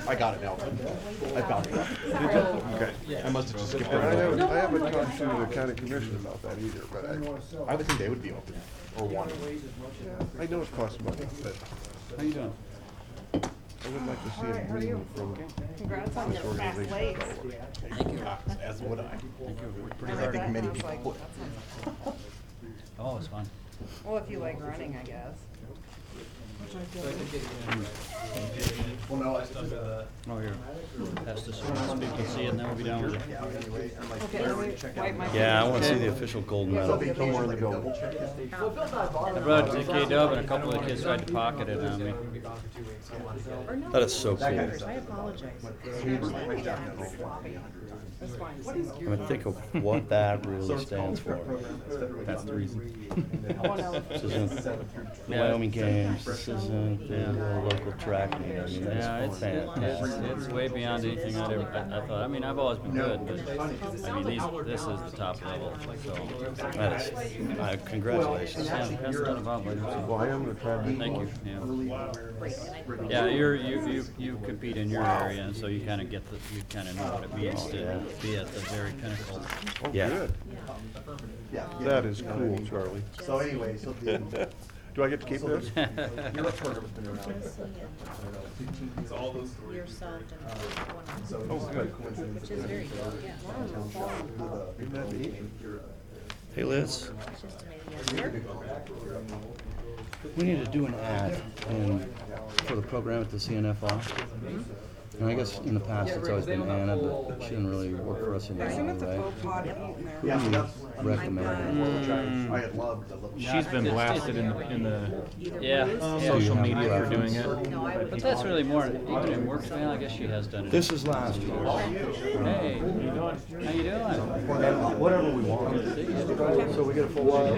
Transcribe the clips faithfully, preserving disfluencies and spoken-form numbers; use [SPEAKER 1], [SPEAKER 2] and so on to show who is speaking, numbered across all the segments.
[SPEAKER 1] I got it now. I found it.
[SPEAKER 2] Okay.
[SPEAKER 1] I must have just skipped
[SPEAKER 2] I haven't,
[SPEAKER 1] over.
[SPEAKER 2] I haven't talked to the county commission about that either, but I,
[SPEAKER 1] I would think they would be open or want.
[SPEAKER 2] I know it costs money, but
[SPEAKER 3] How you doing?
[SPEAKER 2] I would like to see it moving from
[SPEAKER 4] Congrats on
[SPEAKER 2] this
[SPEAKER 4] your fast
[SPEAKER 2] organization
[SPEAKER 4] legs.
[SPEAKER 2] forward.
[SPEAKER 3] Thank you.
[SPEAKER 1] As would I.
[SPEAKER 3] Thank you.
[SPEAKER 4] I
[SPEAKER 1] I
[SPEAKER 4] heard
[SPEAKER 1] think
[SPEAKER 4] that
[SPEAKER 1] many
[SPEAKER 4] and I was like,
[SPEAKER 1] people would.
[SPEAKER 4] that sounds-
[SPEAKER 3] Oh, it's fun.
[SPEAKER 4] Well, if you like running, I guess.
[SPEAKER 1] Well, no, I still got a.
[SPEAKER 3] Oh, here. Pass this around so people see it and then we'll be done with it.
[SPEAKER 4] Okay, let me wipe my
[SPEAKER 5] Yeah, I
[SPEAKER 4] fingers.
[SPEAKER 5] want to see the official gold medal.
[SPEAKER 2] Somewhere in the building.
[SPEAKER 3] I brought it to K Dub and a couple of the kids tried to pocket it on me.
[SPEAKER 4] Or no,
[SPEAKER 5] That is so cool.
[SPEAKER 4] I apologize. That's fine.
[SPEAKER 5] I mean, think of what that really stands for.
[SPEAKER 1] That's the reason.
[SPEAKER 4] Oh, no.
[SPEAKER 5] This isn't the Wyoming Games, this isn't the uh, local track meet. I mean,
[SPEAKER 3] Yeah,
[SPEAKER 5] that's
[SPEAKER 3] it's, it's,
[SPEAKER 5] fantastic.
[SPEAKER 3] it's way beyond anything I'd ever, I, I thought. I mean, I've always been good, but I mean, these, this is the top level, so.
[SPEAKER 5] That is, uh, congratulations.
[SPEAKER 3] Yeah, pass that about, buddy.
[SPEAKER 2] Well, I am gonna try to.
[SPEAKER 3] Thank you, yeah. Yeah, you're, you, you, you compete in your area, and so you kinda get the, you kinda know what it means to be at the very pinnacle.
[SPEAKER 2] Oh,
[SPEAKER 5] Yeah.
[SPEAKER 2] good. That is cool, Charlie.
[SPEAKER 1] So anyway, so the.
[SPEAKER 2] Do I get to keep this?
[SPEAKER 6] Yourself and
[SPEAKER 2] Oh,
[SPEAKER 6] one
[SPEAKER 2] good.
[SPEAKER 6] which is very good, yeah.
[SPEAKER 2] Isn't that neat?
[SPEAKER 5] Hey, Liz,
[SPEAKER 6] It's just amazing. Yes,
[SPEAKER 5] we need to do an ad in, for the program at the C N F R. And I guess in the past it's always been Anna, but she didn't really work for us in
[SPEAKER 4] I
[SPEAKER 5] any
[SPEAKER 4] assume it's a
[SPEAKER 5] way.
[SPEAKER 4] faux pas to eat in there.
[SPEAKER 1] Yeah, so that's.
[SPEAKER 5] Recommend.
[SPEAKER 1] I had loved.
[SPEAKER 7] She's been blasted in the, in the
[SPEAKER 3] Yeah.
[SPEAKER 7] social
[SPEAKER 5] have
[SPEAKER 7] media for
[SPEAKER 5] preference?
[SPEAKER 7] doing it.
[SPEAKER 3] But that's really more, even in works, man, I guess she has done it.
[SPEAKER 5] This is last year.
[SPEAKER 3] Hey, how you doing?
[SPEAKER 5] Whatever we want. So we get a full sheet.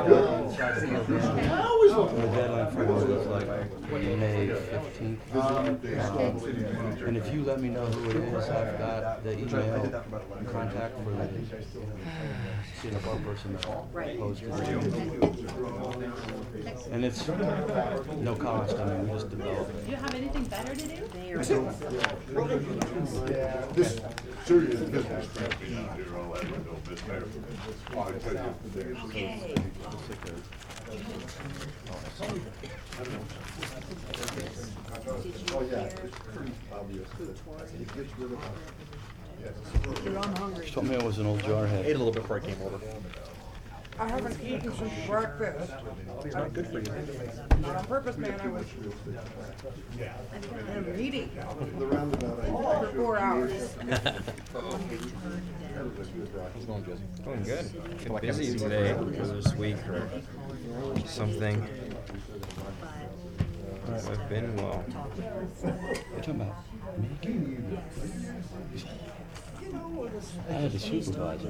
[SPEAKER 5] The deadline for it is like May fifteenth. And if you let me know who it is, I've got the email and contact for the C N F R person that posted it. And it's no cost, I mean, we just develop it.
[SPEAKER 6] Do you have anything better to do? They are.
[SPEAKER 2] This serious business.
[SPEAKER 6] Okay.
[SPEAKER 5] She told me I was an old jarhead.
[SPEAKER 1] Ate a little bit before I came over.
[SPEAKER 4] I haven't eaten since breakfast.
[SPEAKER 1] It's not good for you.
[SPEAKER 4] Not on purpose, man, I was in a meeting
[SPEAKER 2] The roundabout, I
[SPEAKER 4] for four hours.
[SPEAKER 1] How's it going, Jesse?
[SPEAKER 8] Doing good.
[SPEAKER 1] Like
[SPEAKER 8] Busy
[SPEAKER 1] everything.
[SPEAKER 8] today or this week or something. I've been well.
[SPEAKER 5] You're talking about me? I had a supervisor.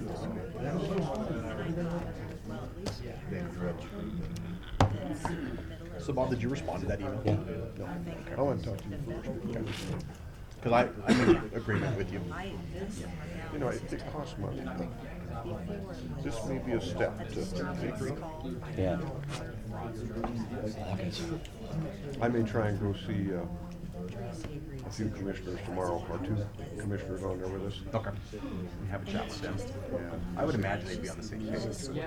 [SPEAKER 1] So Bob, did you respond to that email?
[SPEAKER 5] Yeah.
[SPEAKER 1] No.
[SPEAKER 2] I want to talk to you first.
[SPEAKER 1] Because I, I'm in agreement with you.
[SPEAKER 2] You know, it, it costs money. This may be a step to.
[SPEAKER 5] Yeah.
[SPEAKER 2] I may try and go see uh, a few commissioners tomorrow, or two commissioners on there with us.
[SPEAKER 1] Okay. And have a chat with them.
[SPEAKER 2] Yeah.
[SPEAKER 1] I would imagine they'd be on the same page.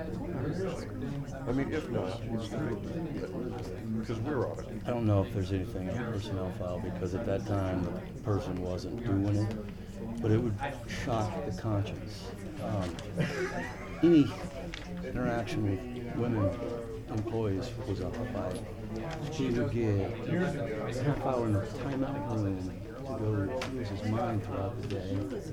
[SPEAKER 2] I mean, if not, it's the big, because we're on it.
[SPEAKER 5] I don't know if there's anything in the personnel file, because at that time, the person wasn't doing it, but it would shock the conscience. Um, Any interaction with women employees was a fight. He would get a half hour in the timeout room to go use his mind throughout the day.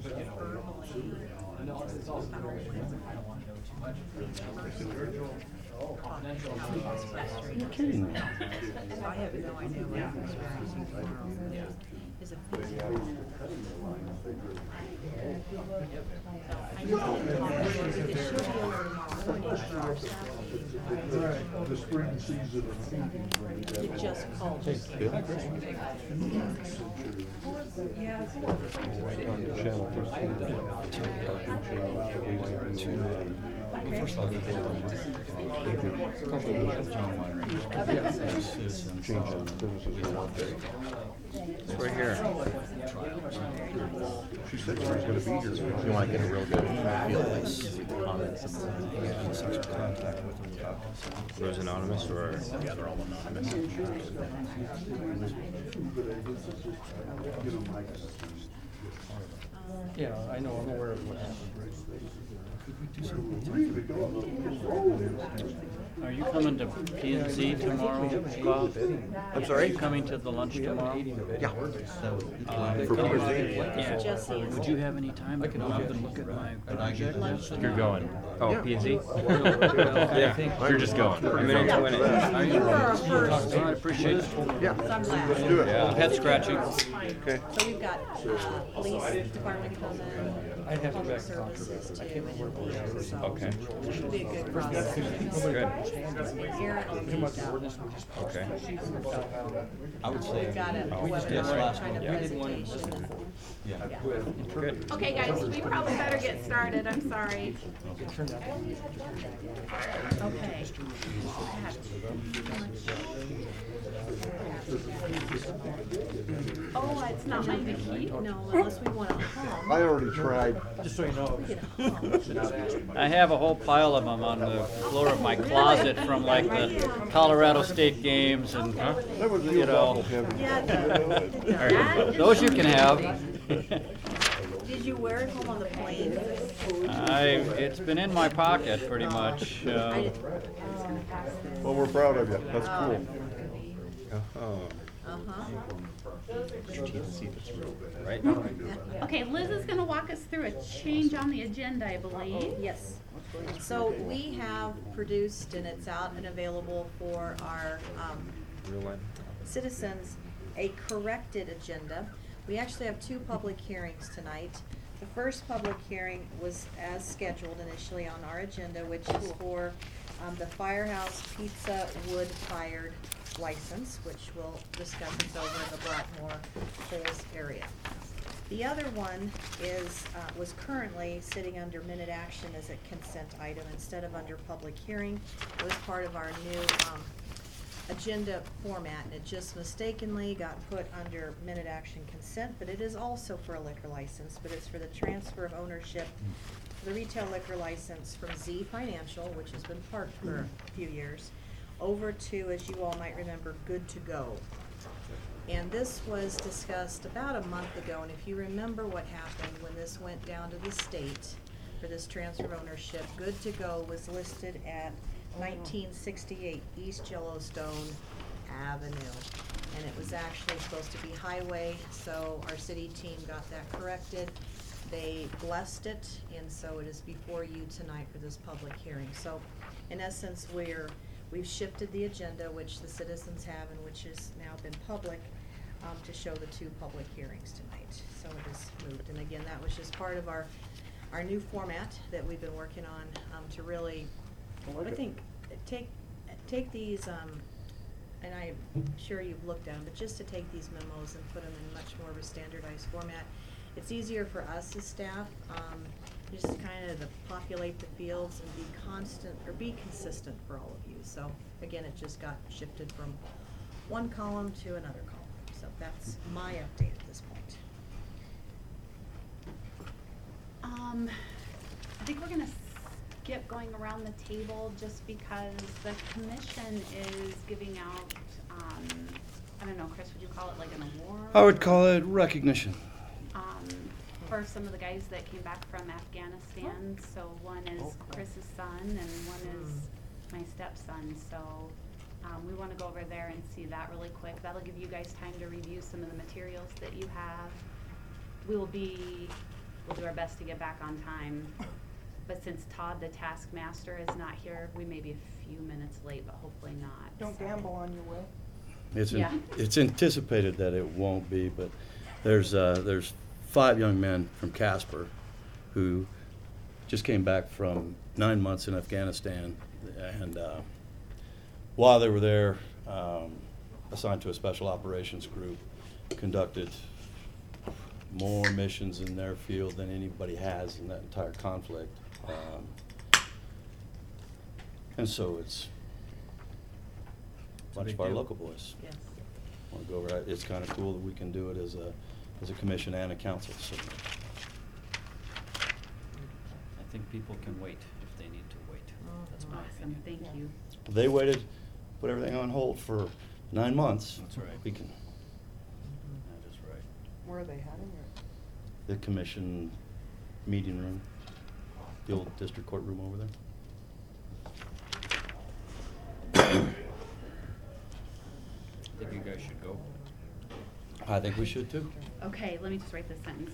[SPEAKER 5] You're kidding me.
[SPEAKER 6] I have no idea what happens is a physical. I know because she'll be able to H R staff.
[SPEAKER 2] The spring season of
[SPEAKER 6] You just called.
[SPEAKER 2] Channel thirteen.
[SPEAKER 5] First of all, they did.
[SPEAKER 2] Changing businesses in one day.
[SPEAKER 8] It's right here.
[SPEAKER 2] She said she was gonna be here.
[SPEAKER 1] You want to get a real good feel of like comments and
[SPEAKER 5] Contact with them.
[SPEAKER 8] Those anonymous or?
[SPEAKER 1] yeah, they're all anonymous.
[SPEAKER 5] Yeah, I know, I'm aware of what happened.
[SPEAKER 3] Are you coming to P and Z tomorrow, Bob?
[SPEAKER 2] I'm
[SPEAKER 3] Are
[SPEAKER 2] sorry?
[SPEAKER 3] you coming to the lunch tomorrow?
[SPEAKER 2] Yeah.
[SPEAKER 3] Uh,
[SPEAKER 2] For P and Z?
[SPEAKER 3] Yeah.
[SPEAKER 6] Jesse is-
[SPEAKER 3] Would you have any time to come up and look at my project?
[SPEAKER 7] You're going. Oh, P and Z?
[SPEAKER 3] Yeah.
[SPEAKER 7] You're just going.
[SPEAKER 8] I'm in it to win it.
[SPEAKER 3] Are you?
[SPEAKER 6] You were our first,
[SPEAKER 3] I appreciate it.
[SPEAKER 2] Yeah,
[SPEAKER 6] so I'm glad.
[SPEAKER 2] let's do it.
[SPEAKER 3] Head scratching.
[SPEAKER 2] Okay.
[SPEAKER 6] So we've got, uh, police department coming,
[SPEAKER 5] I'd have to
[SPEAKER 6] public
[SPEAKER 5] back
[SPEAKER 6] services too, and so.
[SPEAKER 8] Okay.
[SPEAKER 6] Should be a good process.
[SPEAKER 8] Good.
[SPEAKER 6] Aaron will be down.
[SPEAKER 8] Okay.
[SPEAKER 5] I would say.
[SPEAKER 6] We've got a webinar kind of presentation.
[SPEAKER 5] Yeah.
[SPEAKER 8] Good.
[SPEAKER 4] Okay, guys, we probably better get started, I'm sorry.
[SPEAKER 6] Okay.
[SPEAKER 4] Oh, it's not my Vicky?
[SPEAKER 6] No, unless we want to hum.
[SPEAKER 2] I already tried.
[SPEAKER 5] Just so you know.
[SPEAKER 6] We can hum.
[SPEAKER 3] I have a whole pile of them on the floor of my closet from like the Colorado State games and,
[SPEAKER 2] That would
[SPEAKER 3] you
[SPEAKER 2] feel
[SPEAKER 3] know,
[SPEAKER 2] awful heavy.
[SPEAKER 6] Yeah, it does.
[SPEAKER 3] those you can have.
[SPEAKER 6] Did you wear it home on the plane?
[SPEAKER 3] I, it's been in my pocket pretty much.
[SPEAKER 6] I
[SPEAKER 3] Uh,
[SPEAKER 6] didn't.
[SPEAKER 2] Well, we're proud of you. That's cool.
[SPEAKER 8] Oh,
[SPEAKER 6] Uh-huh.
[SPEAKER 8] right?
[SPEAKER 4] Okay, Liz is gonna walk us through a change on the agenda, I believe.
[SPEAKER 6] Yes. So we have produced, and it's out and available for our um,
[SPEAKER 8] Real life.
[SPEAKER 6] citizens, a corrected agenda. We actually have two public hearings tonight. The first public hearing was as scheduled initially on our agenda, which is for um, the Firehouse Pizza wood-fired license, which we'll discuss. It's over in the Blackmore Hills area. The other one is, uh, was currently sitting under minute action as a consent item instead of under public hearing. It was part of our new, um, agenda format, and it just mistakenly got put under minute action consent, but it is also for a liquor license, but it's for the transfer of ownership for the retail liquor license from Z Financial, which has been parked for a few years, over to, as you all might remember, Good to Go. And this was discussed about a month ago, and if you remember what happened when this went down to the state for this transfer of ownership, Good to Go was listed at nineteen sixty-eight East Yellowstone Avenue. And it was actually supposed to be highway, so our city team got that corrected. They blessed it, and so it is before you tonight for this public hearing. So in essence, we're, we've shifted the agenda, which the citizens have and which has now been public, um, to show the two public hearings tonight. So it is moved, and again, that was just part of our, our new format that we've been working on, um, to really, I think, take, take these, um, and I'm sure you've looked at them, but just to take these memos and put them in much more of a standardized format. It's easier for us as staff, um, just kind of to populate the fields and be constant, or be consistent for all of you. So, again, it just got shifted from one column to another column. So that's my update at this point.
[SPEAKER 4] Um, I think we're gonna skip going around the table just because the commission is giving out, um, I don't know, Chris, would you call it like an award?
[SPEAKER 5] I would call it recognition.
[SPEAKER 4] Um, for some of the guys that came back from Afghanistan. So one is Chris's son and one is my stepson. So um, we want to go over there and see that really quick. That'll give you guys time to review some of the materials that you have. We will be, we'll do our best to get back on time. But since Todd, the taskmaster, is not here, we may be a few minutes late, but hopefully not. Don't so. gamble on your will.
[SPEAKER 5] It's, an-
[SPEAKER 4] Yeah.
[SPEAKER 5] it's anticipated that it won't be, but there's, uh, there's five young men from Casper who just came back from nine months in Afghanistan, and uh, while they were there, um, assigned to a special operations group, conducted more missions in their field than anybody has in that entire conflict. Um, and so it's a bunch
[SPEAKER 7] big
[SPEAKER 5] of our
[SPEAKER 7] deal.
[SPEAKER 5] local boys.
[SPEAKER 6] Yes.
[SPEAKER 5] Want to go over it. It's kind of cool that we can do it as a, as a commission and a council. So
[SPEAKER 3] think people can wait if they need to wait. That's my
[SPEAKER 4] Awesome,
[SPEAKER 3] opinion.
[SPEAKER 4] thank you.
[SPEAKER 5] They waited, put everything on hold for nine months.
[SPEAKER 3] That's right.
[SPEAKER 5] We can,
[SPEAKER 3] That is right.
[SPEAKER 9] Where are they heading? Or?
[SPEAKER 5] the commission meeting room, the old district courtroom over there.
[SPEAKER 3] I think you guys should go.
[SPEAKER 5] I think we should too.
[SPEAKER 4] Okay, let me just write this sentence.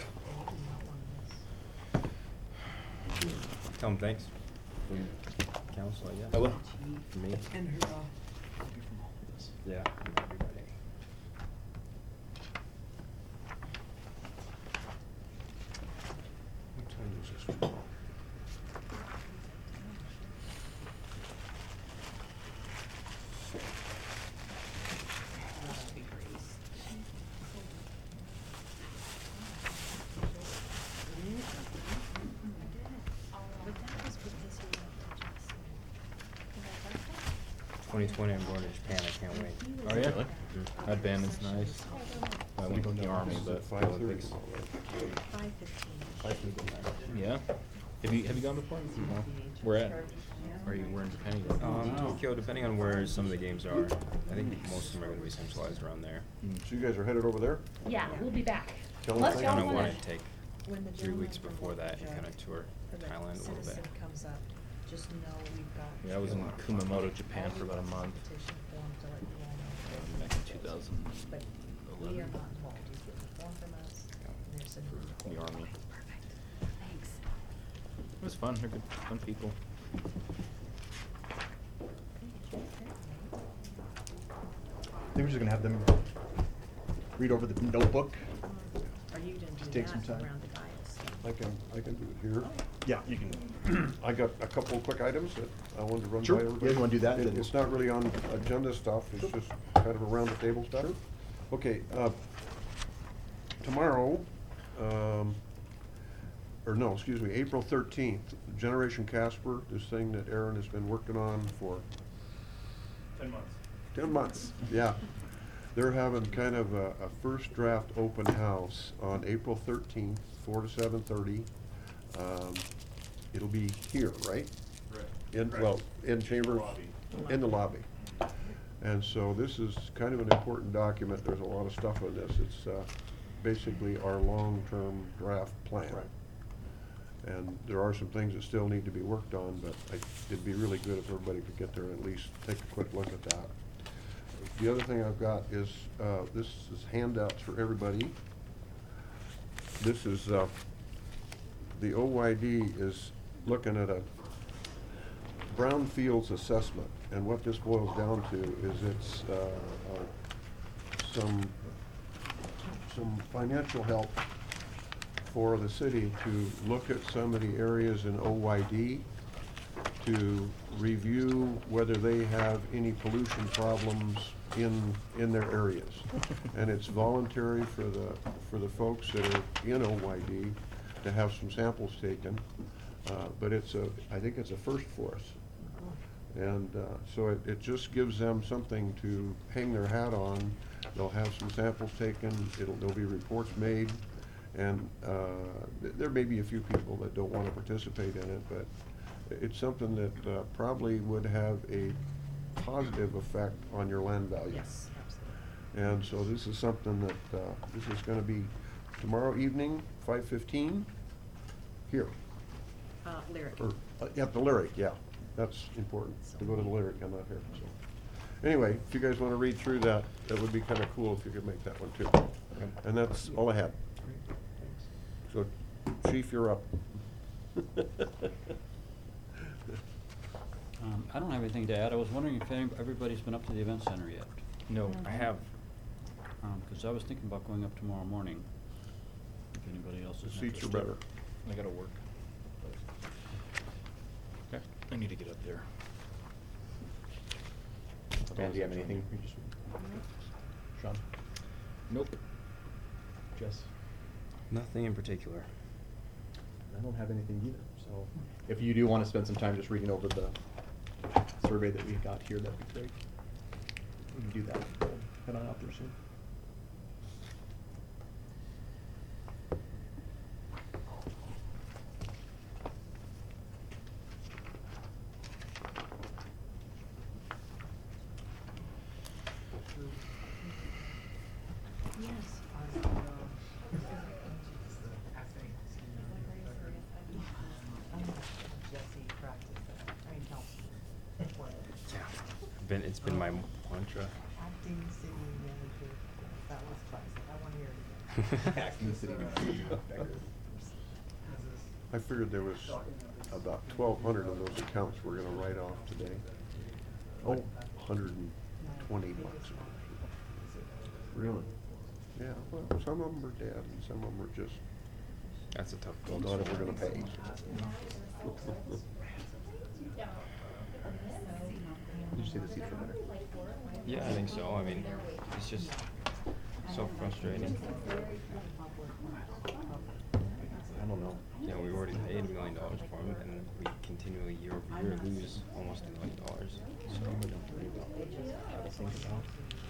[SPEAKER 8] Tell them thanks. From council, I guess.
[SPEAKER 5] I will.
[SPEAKER 8] For me.
[SPEAKER 9] And her, uh,
[SPEAKER 8] Yeah. Everybody.
[SPEAKER 2] What time is this tomorrow?
[SPEAKER 8] twenty twenty, I'm going to Japan. I can't wait.
[SPEAKER 7] Oh, yeah?
[SPEAKER 8] Mhm.
[SPEAKER 7] That band is nice. I went with the army, but
[SPEAKER 2] Five thirty.
[SPEAKER 7] Olympics.
[SPEAKER 6] Five fifteen.
[SPEAKER 7] Yeah. Have you have you gone before? No. Where at? Or you were in Japan? You go?
[SPEAKER 8] Um, Tokyo, depending on where some of the games are. I think most of them are going to be centralized around there.
[SPEAKER 2] So you guys are headed over there?
[SPEAKER 4] Yeah, we'll be back.
[SPEAKER 2] Tell them
[SPEAKER 4] Unless
[SPEAKER 2] thank
[SPEAKER 4] y'all
[SPEAKER 8] Kind of
[SPEAKER 4] wanna-
[SPEAKER 8] want to take
[SPEAKER 6] When the
[SPEAKER 8] three
[SPEAKER 6] gentleman
[SPEAKER 8] weeks
[SPEAKER 6] from
[SPEAKER 8] before that and
[SPEAKER 6] the-
[SPEAKER 8] kind of tour
[SPEAKER 6] for the
[SPEAKER 8] Thailand a little bit.
[SPEAKER 6] citizen comes up, just know we've got.
[SPEAKER 7] Yeah, I was in Kumamoto, Japan for about a month.
[SPEAKER 6] Petition form to let you all know.
[SPEAKER 7] Back in two thousand
[SPEAKER 6] But we are not involved, he's getting the form from us, and there's a.
[SPEAKER 7] the army.
[SPEAKER 4] Perfect, thanks.
[SPEAKER 7] It was fun. They're good, fun people.
[SPEAKER 1] I think we're just gonna have them read over the notebook.
[SPEAKER 6] Are you gonna do
[SPEAKER 1] Take some
[SPEAKER 6] that
[SPEAKER 1] time.
[SPEAKER 6] around the dais?
[SPEAKER 2] I can, I can do it here.
[SPEAKER 1] Yeah, you can.
[SPEAKER 2] I got a couple of quick items that I wanted to run by
[SPEAKER 1] Sure. Yeah,
[SPEAKER 2] everybody.
[SPEAKER 1] you wanna do that,
[SPEAKER 2] It-
[SPEAKER 1] then-
[SPEAKER 2] It's not really on agenda stuff, it's just kind of around the table stuff. Okay, uh, tomorrow, um, or no, excuse me, April thirteenth, Generation Casper, this thing that Aaron has been working on for
[SPEAKER 10] Ten months.
[SPEAKER 2] ten months, yeah. They're having kind of a, a first draft open house on April thirteenth, four to seven thirty. Um, it'll be here, right?
[SPEAKER 10] Right.
[SPEAKER 2] In,
[SPEAKER 10] Correct.
[SPEAKER 2] well, in chambers,
[SPEAKER 10] Lobby.
[SPEAKER 2] in the lobby. And so this is kind of an important document, there's a lot of stuff in this, it's, uh, basically our long-term draft plan.
[SPEAKER 1] Right.
[SPEAKER 2] And there are some things that still need to be worked on, but I, it'd be really good if everybody could get there and at least take a quick look at that. The other thing I've got is, uh, this is handouts for everybody. This is, uh, the O Y D is looking at a brownfields assessment, and what this boils down to is it's, uh, uh, some, some financial help for the city to look at some of the areas in O Y D, to review whether they have any pollution problems in, in their areas. And it's voluntary for the, for the folks that are in O Y D to have some samples taken. Uh, but it's a, I think it's a first for us. And, uh, so it, it just gives them something to hang their hat on. They'll have some samples taken, it'll, there'll be reports made. And, uh, th- there may be a few people that don't wanna participate in it, but it's something that, uh, probably would have a positive effect on your land value.
[SPEAKER 6] Yes, absolutely.
[SPEAKER 2] And so this is something that, uh, this is gonna be tomorrow evening, five fifteen, here,
[SPEAKER 6] Uh, lyric.
[SPEAKER 2] or, uh, at the Lyric, yeah. That's important, to go to the Lyric, I'm not here, so. Anyway, if you guys wanna read through that, that would be kinda cool if you could make that one too. And that's all I had. So, Chief, you're up.
[SPEAKER 3] Um, I don't have anything to add. I was wondering if any- everybody's been up to the event center yet.
[SPEAKER 7] No, I have.
[SPEAKER 3] Um, cause I was thinking about going up tomorrow morning. If anybody else
[SPEAKER 2] The
[SPEAKER 3] is
[SPEAKER 2] seats are
[SPEAKER 3] interested.
[SPEAKER 2] better.
[SPEAKER 7] I gotta work. Okay. I need to get up there.
[SPEAKER 1] Dan, do you have anything? You just- Sean?
[SPEAKER 7] Nope.
[SPEAKER 1] Jess?
[SPEAKER 8] Nothing in particular.
[SPEAKER 1] I don't have anything either, so if you do wanna spend some time just reading over the survey that we got here, that'd be great. We can do that. Head on out there soon.
[SPEAKER 8] Yeah, been it's been my mantra.
[SPEAKER 9] Acting city manager, that was classic, I wanna hear it again.
[SPEAKER 1] Acting city manager.
[SPEAKER 2] I figured there was about twelve hundred of those accounts we're gonna write off today. Oh, hundred and twenty bucks.
[SPEAKER 1] Really?
[SPEAKER 2] Yeah, well, some of them are dead and some of them are just
[SPEAKER 8] That's a tough goal.
[SPEAKER 2] not ever gonna pay.
[SPEAKER 1] Did you say the seats were better?
[SPEAKER 8] Yeah, I think so. I mean, it's just so frustrating.
[SPEAKER 1] I don't know.
[SPEAKER 8] You know, we already paid a million dollars for them, and we continually year over year lose almost a million dollars. So
[SPEAKER 1] We don't worry about how to think about.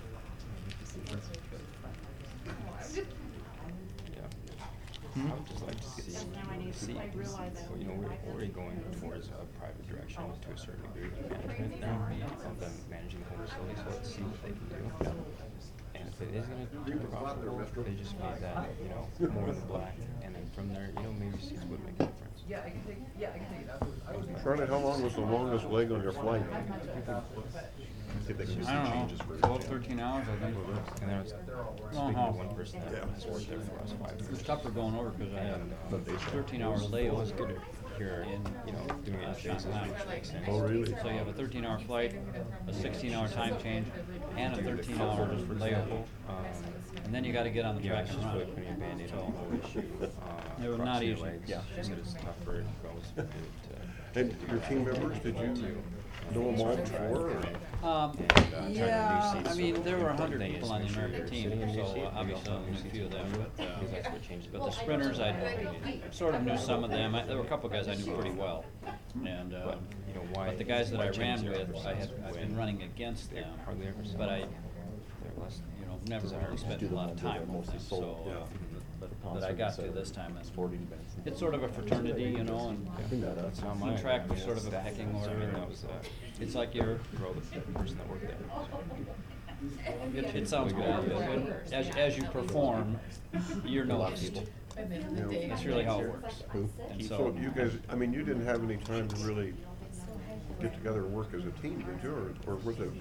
[SPEAKER 8] yeah, I would just like to see, see, you know, we're already going towards a private direction to a certain degree with management now of them managing the whole facility. So let's see what they can do. And if it is going to be profitable, they just made that, you know, more in the black, and then from there, you know, maybe seats would make a difference.
[SPEAKER 9] Yeah, I can take, yeah, I can take it out.
[SPEAKER 2] Charlotte, how long was the longest leg on your flight?
[SPEAKER 1] See if they can do
[SPEAKER 3] I
[SPEAKER 1] some
[SPEAKER 3] don't
[SPEAKER 1] changes
[SPEAKER 3] know,
[SPEAKER 1] for.
[SPEAKER 3] twelve, thirteen hours, I think.
[SPEAKER 8] And then I was
[SPEAKER 3] Long
[SPEAKER 8] speaking
[SPEAKER 3] haul.
[SPEAKER 8] to one person that has worked there for us five years.
[SPEAKER 3] It's tougher going over because I had
[SPEAKER 8] But
[SPEAKER 3] a thirteen hour
[SPEAKER 8] It was
[SPEAKER 3] layover
[SPEAKER 8] good to hear,
[SPEAKER 3] in,
[SPEAKER 8] you know, doing it in phases, which makes sense.
[SPEAKER 2] Oh, really?
[SPEAKER 3] So you have a thirteen hour flight, a sixteen hour time change, and a thirteen hour layover.
[SPEAKER 8] Um,
[SPEAKER 3] And then you gotta get on the
[SPEAKER 8] Yeah,
[SPEAKER 3] track
[SPEAKER 8] it's
[SPEAKER 3] and
[SPEAKER 8] just
[SPEAKER 3] run.
[SPEAKER 8] really putting a Band-Aid on the whole issue. uh,
[SPEAKER 3] It was
[SPEAKER 8] across
[SPEAKER 3] not
[SPEAKER 8] your
[SPEAKER 3] easy.
[SPEAKER 8] legs.
[SPEAKER 3] Yeah.
[SPEAKER 8] She said it's tougher it goes to, to.
[SPEAKER 2] And your team members, did you know them all before? or-
[SPEAKER 3] Um,
[SPEAKER 8] And, uh, trying to do
[SPEAKER 3] yeah,
[SPEAKER 8] seats,
[SPEAKER 3] I
[SPEAKER 8] so
[SPEAKER 3] mean, there were a
[SPEAKER 8] important
[SPEAKER 3] hundred
[SPEAKER 8] thing is
[SPEAKER 3] people
[SPEAKER 8] to
[SPEAKER 3] on the
[SPEAKER 8] make sure
[SPEAKER 3] American
[SPEAKER 8] you're
[SPEAKER 3] team,
[SPEAKER 8] sitting in your
[SPEAKER 3] so
[SPEAKER 8] seat,
[SPEAKER 3] uh,
[SPEAKER 8] you
[SPEAKER 3] obviously
[SPEAKER 8] also
[SPEAKER 3] I knew a few of them, but,
[SPEAKER 8] Because that's
[SPEAKER 3] uh,
[SPEAKER 8] what changes
[SPEAKER 3] but the
[SPEAKER 8] game.
[SPEAKER 3] sprinters, I sort of knew some of them, I, there were a couple guys I knew pretty well. And, uh,
[SPEAKER 8] But, you know, why-
[SPEAKER 3] but the guys that
[SPEAKER 8] why
[SPEAKER 3] I
[SPEAKER 8] change
[SPEAKER 3] ran
[SPEAKER 8] their
[SPEAKER 3] with, I had, I've been
[SPEAKER 8] when
[SPEAKER 3] running against
[SPEAKER 8] they
[SPEAKER 3] them,
[SPEAKER 8] hardly ever see
[SPEAKER 3] but I,
[SPEAKER 8] them. They're less,
[SPEAKER 3] you know, never really spent a lot of time with them, so, uh, that I got to this time, that's, it's sort of a fraternity, you know, and
[SPEAKER 8] That's not my.
[SPEAKER 3] you track
[SPEAKER 8] idea.
[SPEAKER 3] sort of a
[SPEAKER 8] That's-
[SPEAKER 3] pecking
[SPEAKER 8] so
[SPEAKER 3] order,
[SPEAKER 8] That
[SPEAKER 3] and
[SPEAKER 8] was, uh,
[SPEAKER 3] it's like you're,
[SPEAKER 8] grow the person that worked there.
[SPEAKER 3] it, it sounds good, but when, as, as you perform, you're noticed. That's really how it works. And
[SPEAKER 2] So
[SPEAKER 3] so,
[SPEAKER 2] you guys, I mean, you didn't have any time to really get together and work as a team, did you, or, or was it?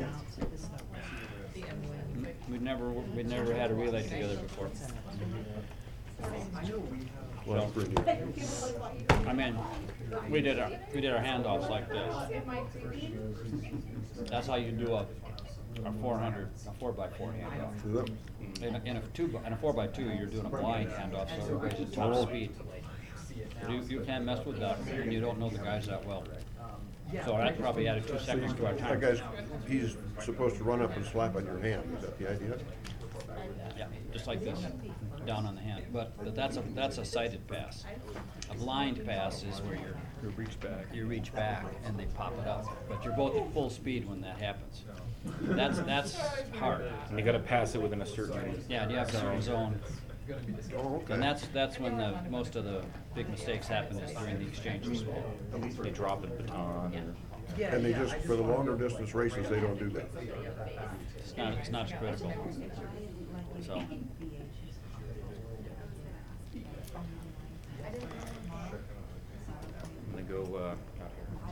[SPEAKER 3] we'd never, we'd never had a relay together before.
[SPEAKER 2] Well, that's pretty neat.
[SPEAKER 3] I mean, we did our, we did our handoffs like this. That's how you do a, a four hundred, a four by four handoff.
[SPEAKER 2] Yep.
[SPEAKER 3] In a, in a two, in a four by two, you're doing a blind handoff, so everybody's at top speed. You, you can't mess with that, and you don't know the guys that well. So that probably added two seconds to our time.
[SPEAKER 2] That guy's, he's supposed to run up and slap on your hand, is that the idea?
[SPEAKER 3] Yeah, just like this, down on the hand, but, but that's a, that's a sighted pass. A blind pass is where you're.
[SPEAKER 7] You reach back.
[SPEAKER 3] You reach back and they pop it up, but you're both at full speed when that happens. That's, that's hard.
[SPEAKER 7] And you gotta pass it within a certain.
[SPEAKER 3] Yeah, and you have a certain zone,
[SPEAKER 2] Oh, okay.
[SPEAKER 3] and that's, that's when the, most of the big mistakes happen is during the exchanges.
[SPEAKER 7] They drop the baton or.
[SPEAKER 2] And they just, for the longer distance races, they don't do that.
[SPEAKER 3] It's not, it's not critical, so.
[SPEAKER 8] I'm gonna go, uh, out here.